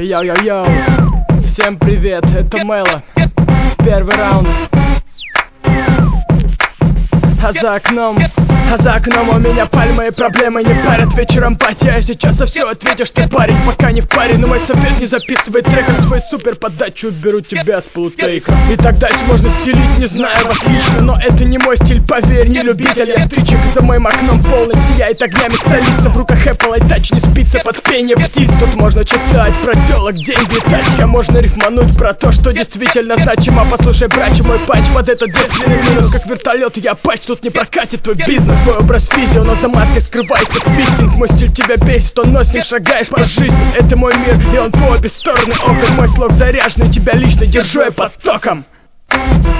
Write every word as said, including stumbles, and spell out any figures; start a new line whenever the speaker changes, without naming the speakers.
Йоу-йоу-йоу. Всем привет, это Мэло. Первый раунд. А за окном, а за окном у меня пальмы и проблемы не парят. Вечером пати, а сейчас за все ответишь ты, парень, пока не в паре. Но мой совет: не записывай трек, а свой супер подачу беру тебя с полутейка. И так дальше можно стелить, не знаю вас лично, но это не мой стиль, поверь, не любитель я стричек. За моим окном полночь сияет огнями столица. В руках Apple iTouch, не спится под пение птиц. Тут можно читать про телок, деньги, тачки, а можно рифмануть про то, что действительно значимо. Послушай, братья, мой патч под этот девственный минус, как вертолет я патч. Тут не прокатит твой бизнес, твой образ физио, но за маской скрывается фистинг. Мой стиль тебя бесит, он, но с ним шагаешь по жизни. Это мой мир, и он по обе стороны окон. Мой слог заряженный, тебя лично держу я под током.